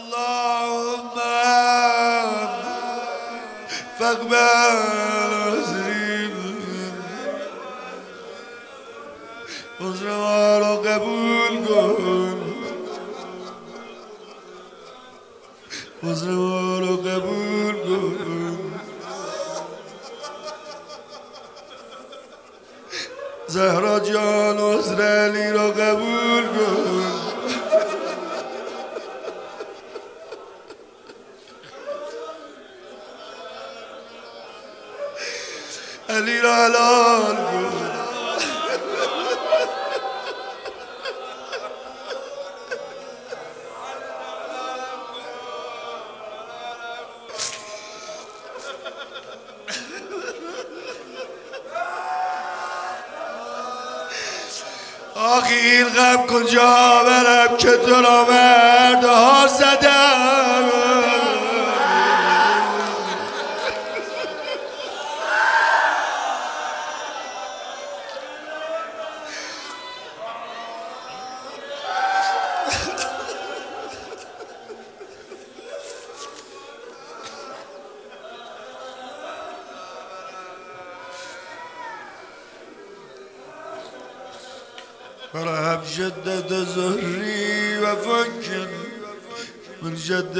اللهم فاقبل عذری عذر ما رو قبول کن عذر ما رو قبول کن زهرا جان عذر علی رو قبول کن علی را حلال کن آخی این غم کجا برم که تو را مردها زدم فرحب جدد زهري وفكر من جد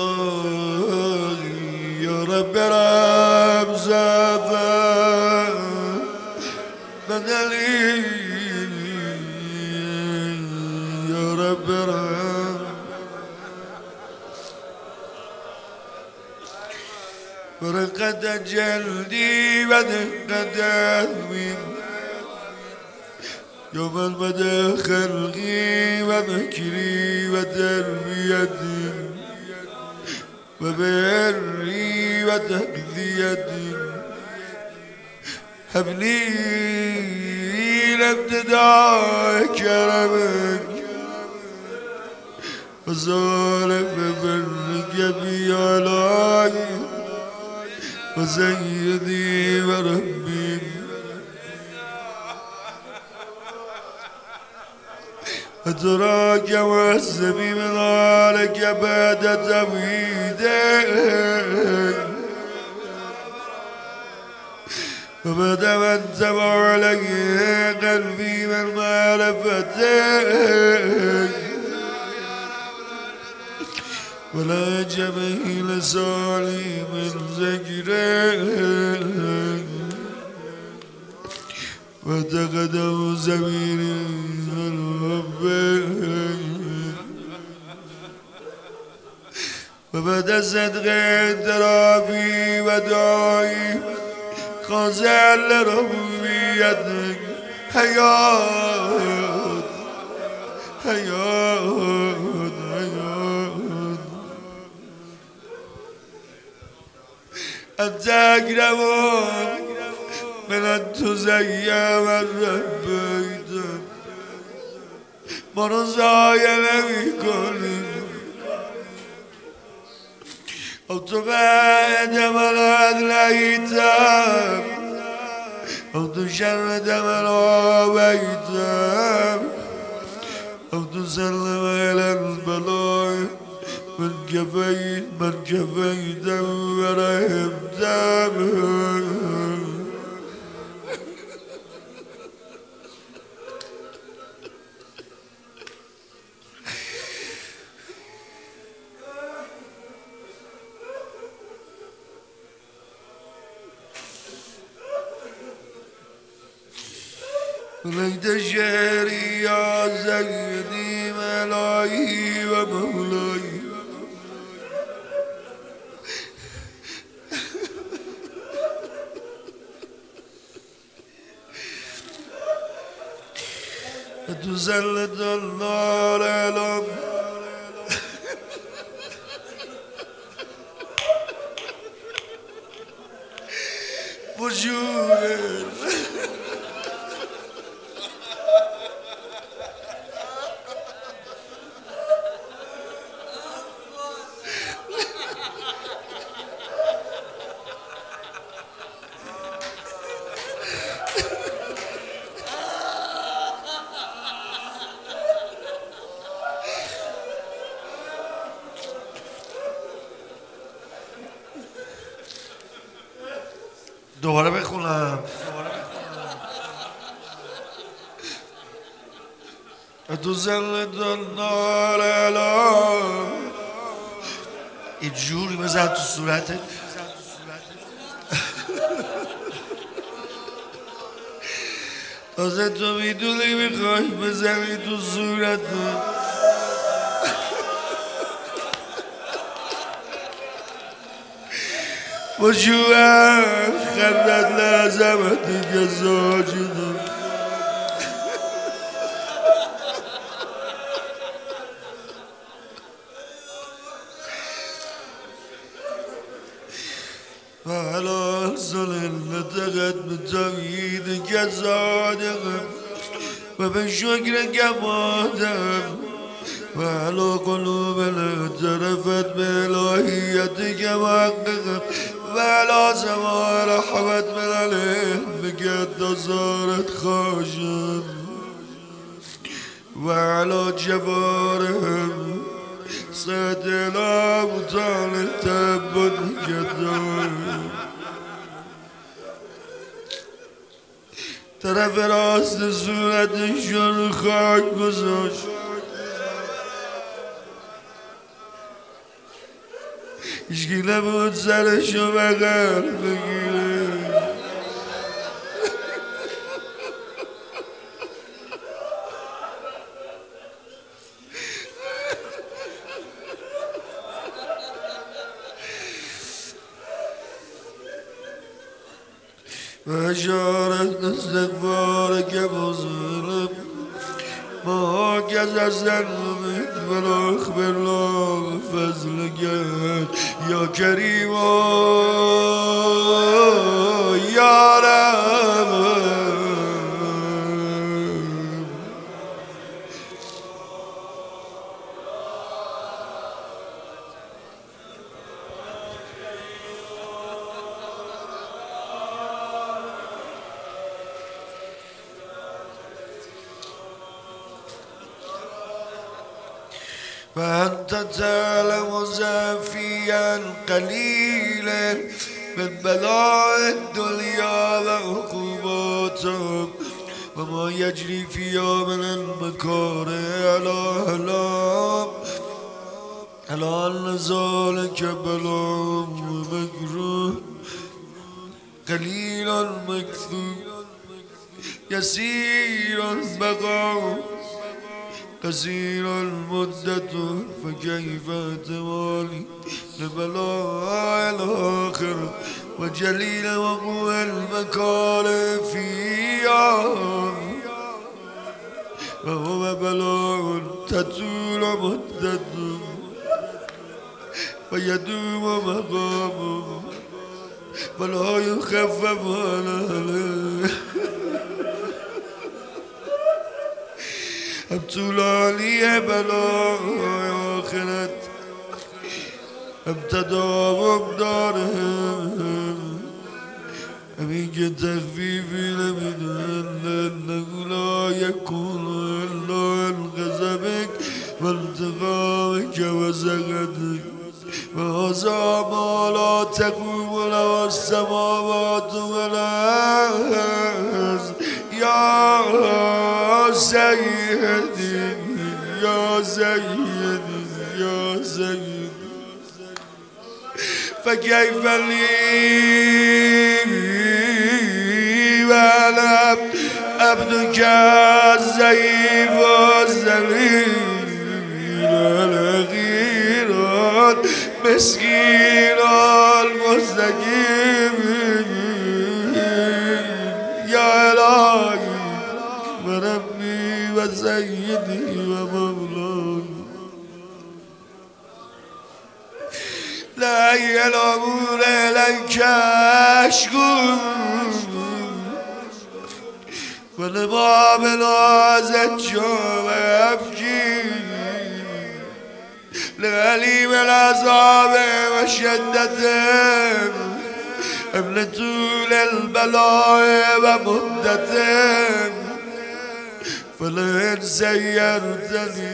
وثاني يا رب رب زافا بدلي يا رب رب ورقد جلدي ودقد قلبي يوم المدى خلقي وذكري وتربيتي وبري وتكذيتي هب لي لابتداء كرمك وصالح برك بي علاي وسيدي وربي أتراك واسمي من ذلك بعد تمهيدك وبعد من تبع لك قلبي من معرفتك ولا جميل صالي من ذكرك وتقدم زميلي وبدا صدق اعترافي ودعائي خاضع لربوبيتك حياة حياة حياة أنت أكرم من أن تزين ربيت ما رو ضایع نمی‌کنی او تو بعد من لیتم او تو شر من آویتم او تو سلم إلى البلاء من كفيتم ورحمتم وليت شهري يا سيدي ملاي ومولاي تسلط النار على وجوه دوباره بخونم. تو زندان نارلام یه جوری بزن تو صورتت تازه تو میدونی میخوای بزنی تو صورتت با شوهر خردت لازمت دیگه زاجدم وعلى صل لتغت بتوحيد كصادق وبشكرك مادم وعلى قلوبنا اعترفت بإلهيتك محققة وعلى سماء رحمت من عليهم بقد صارت خاشم وعلى جبارهم سدنا مطال تبت جدار طرف راست صورتشون خاک گذاشت هیچکی نبود سرشو بغل بگیره اشارت استغفارك بظلم ما هكذا ذنبك ولا اخبرنا بفضلك يا كريم يا رب وأنت تعلم زافيا قليلا من بلاء الدنيا وعقوباتها وما يجري فيها من المكاره على أن ذلك بلاء مكروه قليل مكثور يسير البقاء قصير المدة فكيف توالي لبلاء الآخرة وجليل وقوع المكان فيها وهو بلاء تطول مدته ويدوم مقامه ولا يخفف عليه ابتلالي بلاء آخرت ابتداهم دارهم همین که تخفیفی نمیدن انه لا يكون الا عن غضبك وانتقامك وسخطك وهذا ما لا تقوم له السماوات والارض يا سيدي يا سيدي يا سيدي فكيف لي وانا عبدك الضعيف الذليل الغير مسكين المستقيم يا إلهي وربي وسيدي ومولاي لا يلومون إليك أشكو والباب نازت شوم أبكي لغليم العذاب وشدته قبل طول البلاء ومدته فلئن سيرتني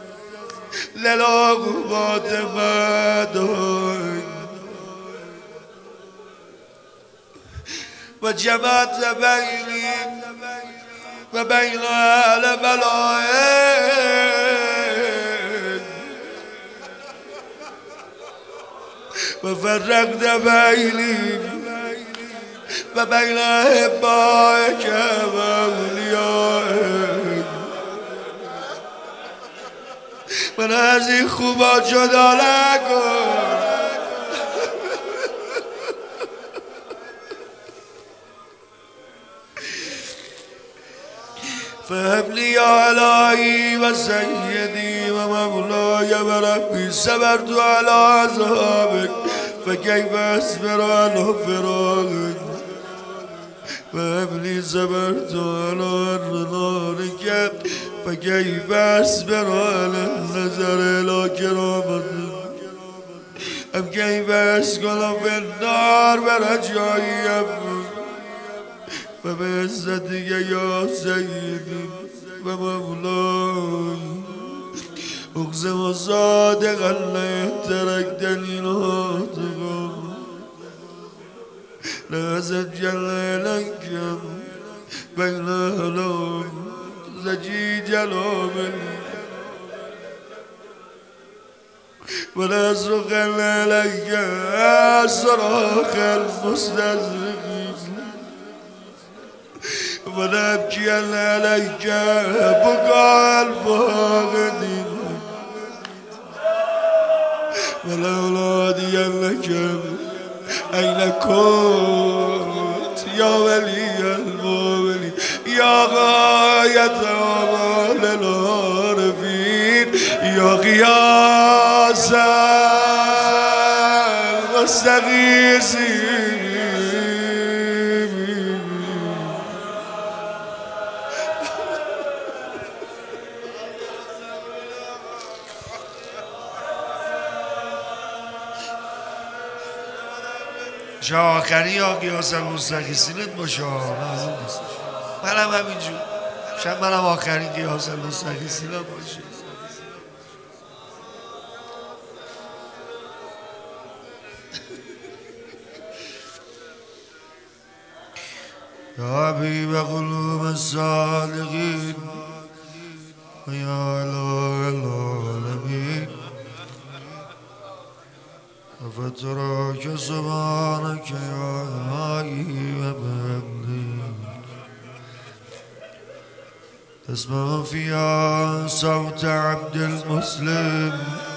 للعقوبات ما دون و جمعت بینی و بین اهل بلائک و فرقت بینی و بین احبائک و اولیائک. من از این خوبا جدا نکن. فهب لي يا إلهي وسيدي ومولاي وربي صبرت على عذابك فكيف أصبر على فراقك. فهب لي صبرت على رضاك فكيف أصبر على النظر إلى كرامتك. أم كيف أسكن في النار برجائي أبوك فبعزتك يا سيدي ومولاي أقسم صادقا لئن تركتني ناطقا لأسجل إليك بين أهلك زكي جلال ولا أصرخن إليك صراخ المستزرقين ولا أبكين عليك بكاء الفاقدين ولا أنادين لك أين كنت يا ولي المؤمنين يا غاية آمال العارفين يا غياث المستغيثين. جا آخری یا غیاث المستغیثینت باشه. لازم نیست منم همینجور شاید منم آخرین غیاث المستغیثینم باشه. یا حبیب قلوب الصادقین و یا اله العالمین فتراك سبحانك يا إلهي وبحمدك تسمع فيها صوت عبد المسلم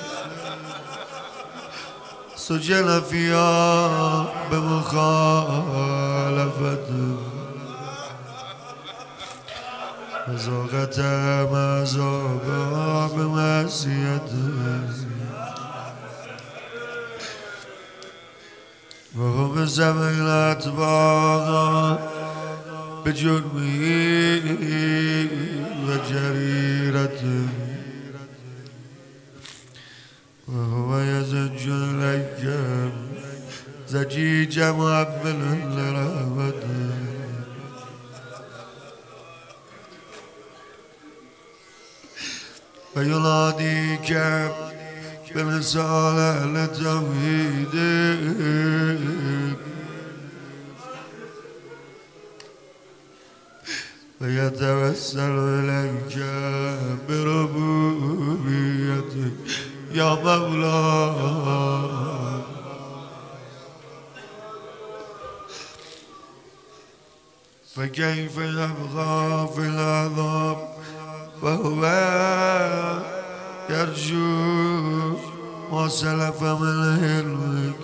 سجل فيها بمخالفته وذاقت ما ذاقها بمعصيته وهو بزمن الأطباق بجرمه وجريرته وهو يزج إليك زجيج معبل لرحمته ويناديك بلسان أهل توحيدك ويتوسل إليك بربوبيتك يا مولاي فكيف يبقى في العذاب وهو يرجو ما سلف من علمك.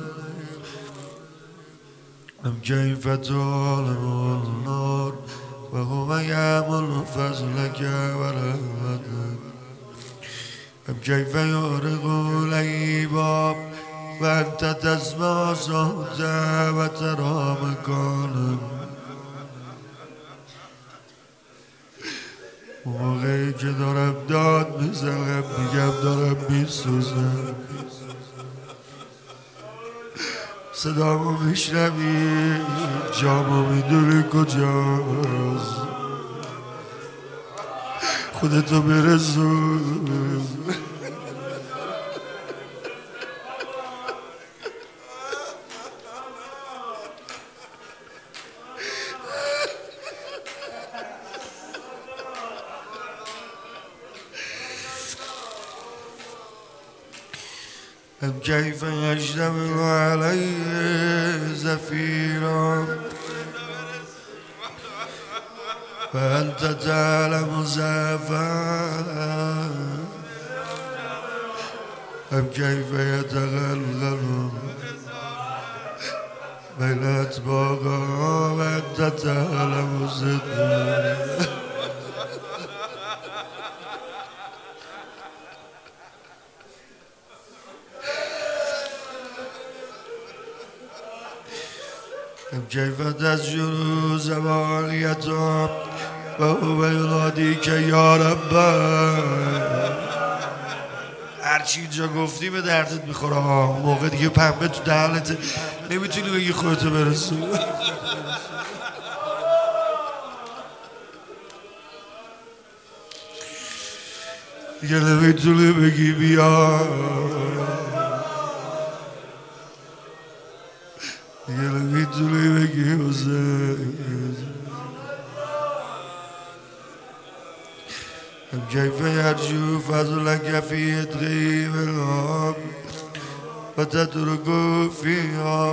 أم كيف تعلم النار وهو يعمل فضلك ورحمتك. أم كيف يغرق الأيباب وأنت تسمع صوته وترى مكانه. موقعی که دارم داد میزنم میگم دارم میسوزم صدامو میشنوی جامو میدونی کجاست خودتو برسون أم كيف يشتمل عليه زفيرا فأنت تعلم زافا أم كيف يتغلغل بين أطباقها وأنت تعلم صدقا كيف تسجر زمانيته وهو يناديك يا رب. هرچی اینجا گفتی به دردت میخوره ها. موقع دیگه پنبه تو دهنت نمیتونی بگی خودتو برسون. دیگه نمیتونی بگی بیا، دیگه نمیتونی بگی حسین. كيف يرجو فضلك في تغيب الهم وتترك فيها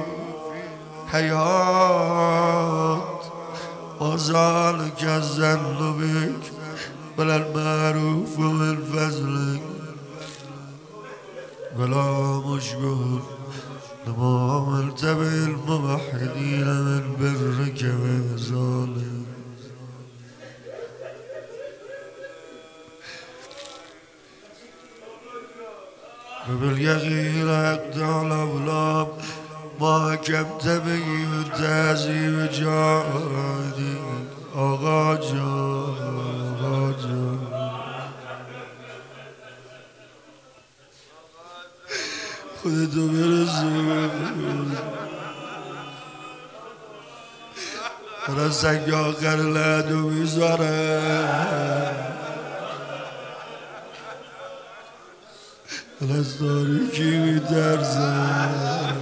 حياة وذلك الظن بك ولا المعروف من فضلك ولا مشبه لما عملت بالموحدين من برك وإحسانك. وباليقين أقطع الأولام ما حكمت به من تعذيب جاهدي آقا جان آقا جان. خودتو برسون را سنگ آخر لعدو میذاره از تاریکی میترسم.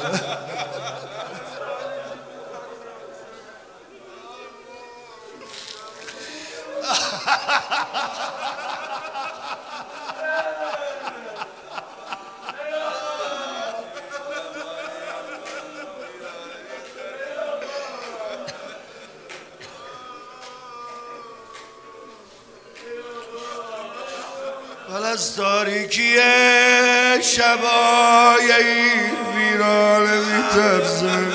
از تاریکی شبای این ویرانه میترسم.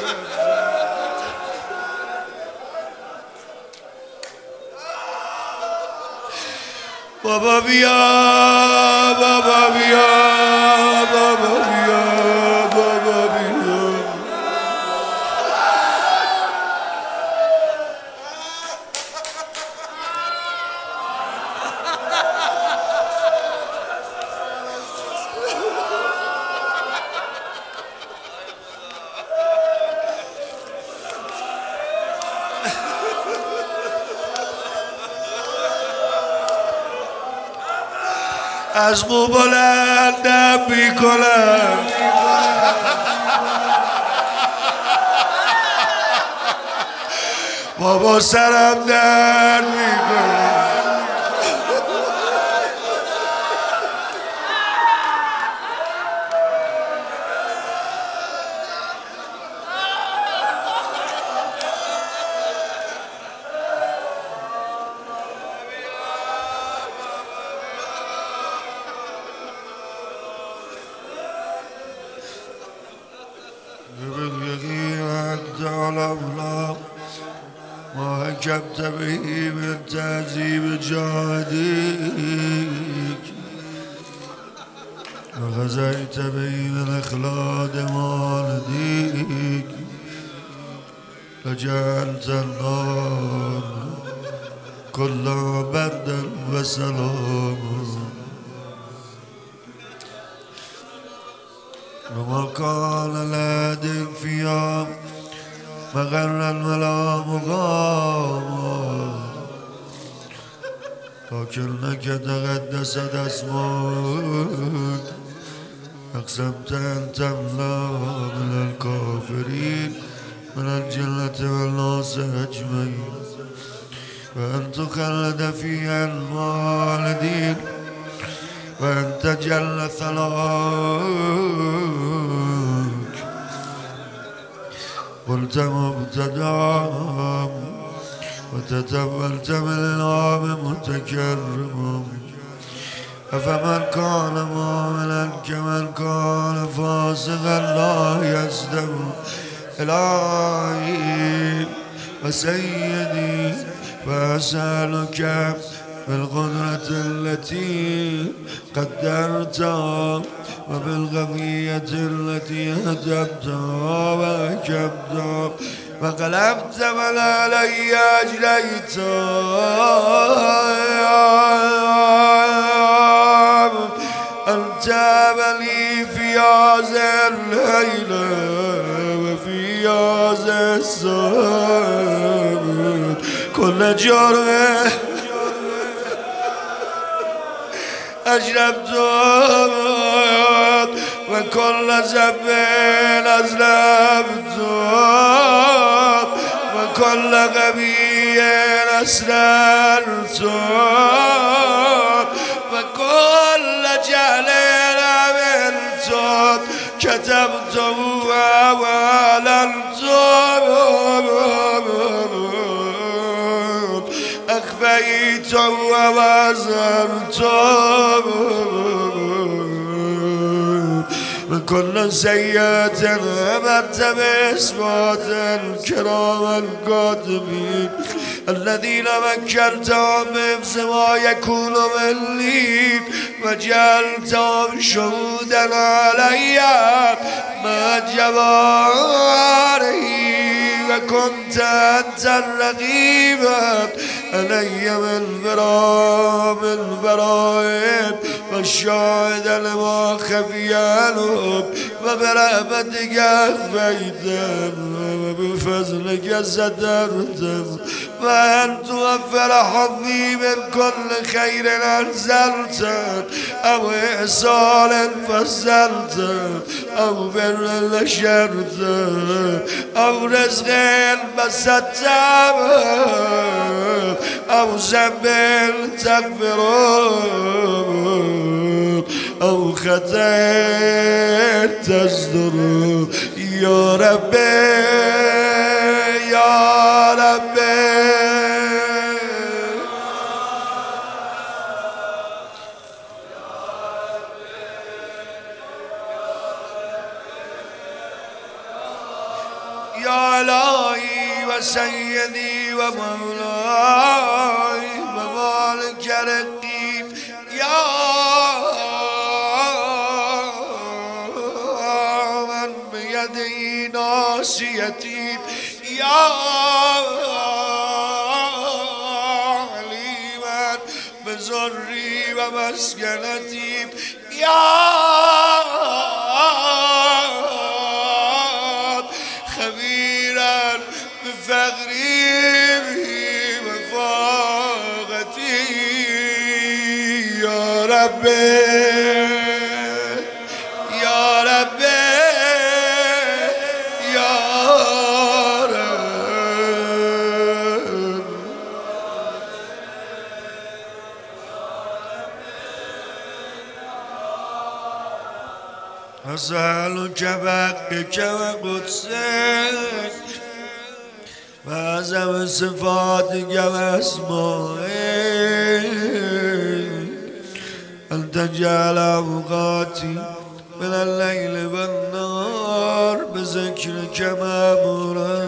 بابا بیا بابا بیا بابا بیا بابا بیا. از مو بلندم میکنم بابا سرم در میکنم. ما حكمت به من تعذيب جهدك وغزيت به من اخلاد والديك فجعلت النار كلها بردا وسلاما وما كان لدى فيها مغرا ولا مقاما لكنك تقدست اسمك أقسمت أن تملأ من الكافرين من الجنة والناس أجمعين وأن تخلد فيها الوالدين وأنت جل ثناك قلت مبتدأ وتتولت بالإنعام متكرم أفمن كان مؤمنا كمن كان فاسقا لا يستوي إلهي وسيدي فأسألك بالقدرة التي قدرتها وبالغبية التي هدمتها وأكبتها وقلبت من علي أجريت أن تاب لي في هذا الليلة وفي هذا الصبر كل جرم أجربت وكل ذنب أذنبت وكل غبي أسررت وكل جهل عملت كتبت وأعلنت أخفيت ووزرت وكل سيئة أمرت بإثبات الكرام الكاتبين الذين مكنتهم بحفظ ما يكون مني وجعلتهم شهودا علي مع جوارحي وكنت أنت الرقيب علي من فرائض والشاهد لما خفي عنهم وبرحمتك أخفيتهم وبفضلك سترتهم وأن توفر حظي من كل خير أنزلته أو إحسان فصلته أو بر نشرته أو رزق بسطته أو ذنب تغفره أو خطأ تصدره يا ربي يا ربي يا إلهي وسيدي ومولاي ومالك رقيب يا من بيدي ناصيتي يا عليما بزري ومسكنتي يا خبيرا بفقري وفاقتي يا ربي يا ربي يا رب أسألك بحقك وقدسك وعظم صفاتك وأسمائك أن تجعل أوقاتي من الليل والنهار بذكرك مأمورا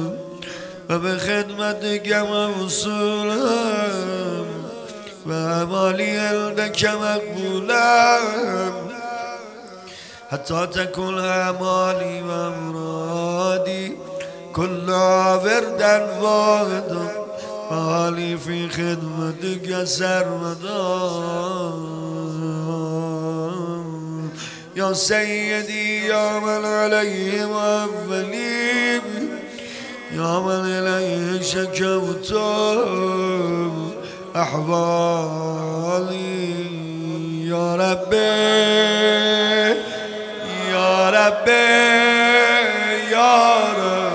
وبخدمتك موصولا وأعمالي عندك مقبولا حتى تكون أعمالي وأمرادي كلها بردا واحدا وحالي في خدمتك سرمدا يا سيدي يا من عليه أولين يا من إليه شكوت أحوالي يا ربي يا ربي يا رب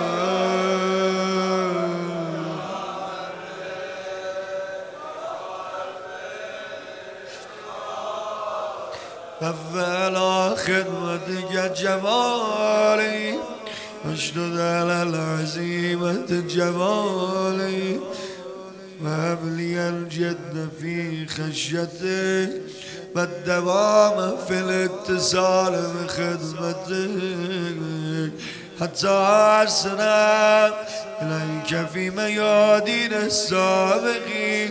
على خدمتك جمالي اشدد على العزيمة جمالي وهب لي الجد في خشيتك والدوام في الاتصال بخدمتك حتى أسرع إليك في ميادين السابقين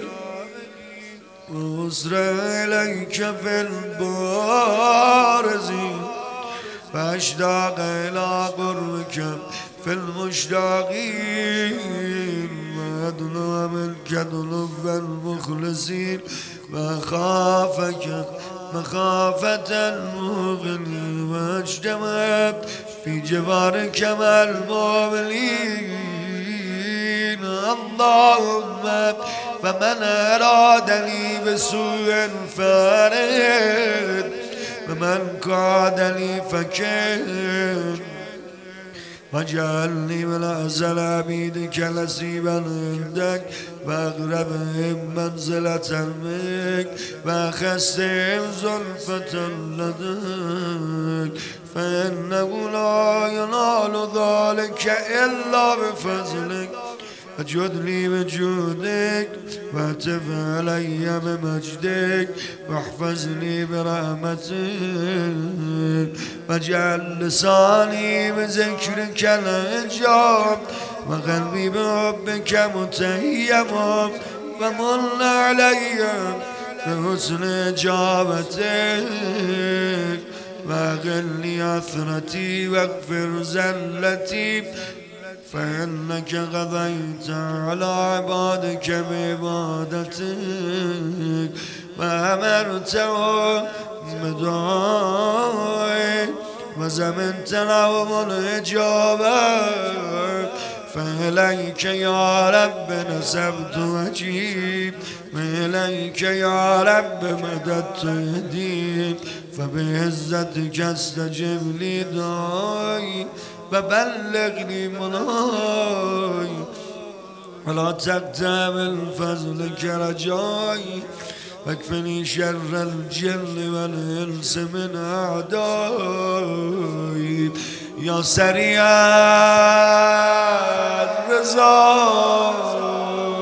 وأسرع إليك في البارزين فأشتاق إلى قربك في المشتاقين وأدنو منك دنو المخلصين وأخافك مخافة المغني واجتمع في جوارك مع المؤمنين اللهم فمن أرادني بسوء فارد ومن قادني فكر واجعلني من أعزل عبيدك نسيبا عندك وأقربهم منزلة منك وأخسهم زلفة لديك فإنه لا ينال ذلك إلا بفضلك أجد لي بجودك واعتف علي بمجدك واحفظني برحمتك واجعل لساني بذكرك الإجاب وقلبي بحبك متيم ومن علي بحسن إجابتك واغفر لي عثرتي واغفر زلتي فإنك قضيت على عبادك بعبادتك وأمرتهم بدعائك وزمنت لهم الإجابة فإليك يا رب نسبت وجهي وإليك يا رب مددت يدي فبعزتك استجب لي دعائي وبلغني مناي ولا تقطع من فضلك رجائي واكفني شر الجن والإنس من أعدائي يا سريع الرضا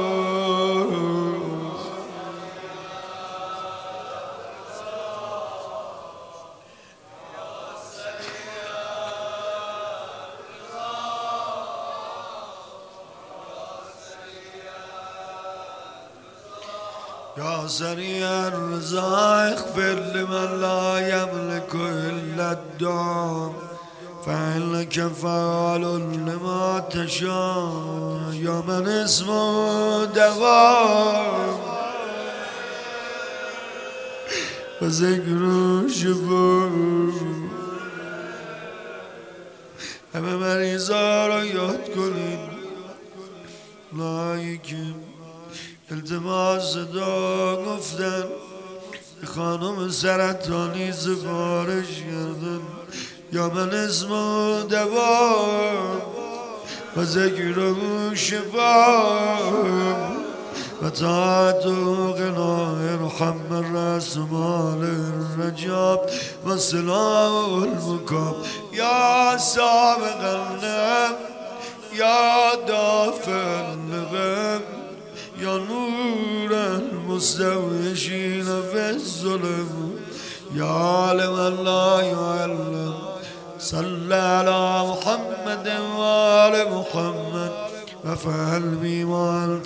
يا سريع الرضا اغفر لمن لا يملك إلا الدعاء فإنك فعال لما تشاء يا من اسمه دوام وذكره شفاء همه مریضا را یاد کنید لایکیم التماس دا گفتن خانم سرطانی سفارش کردن یا من اسم دوام و ذکر و شفا و طاعت و غنا ارحم الرأس مال الرجاب و صلاح المکاب یا سابق النم یا دافع الغم يا نور المستوحشين في الظلم يا عالم لا يعلم صل على محمد وآل محمد وافعل بما أنت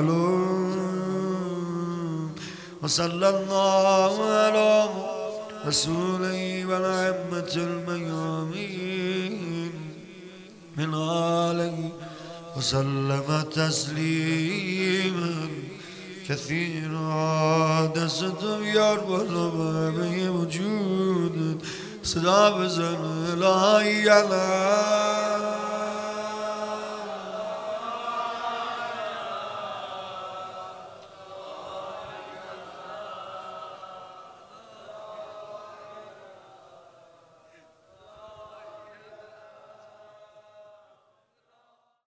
تعلم وصلى الله على رسوله والأئمة الميامين من آله وسلم تسليما كثيرا دستم يربط به وجود صدا بزن لا يعلم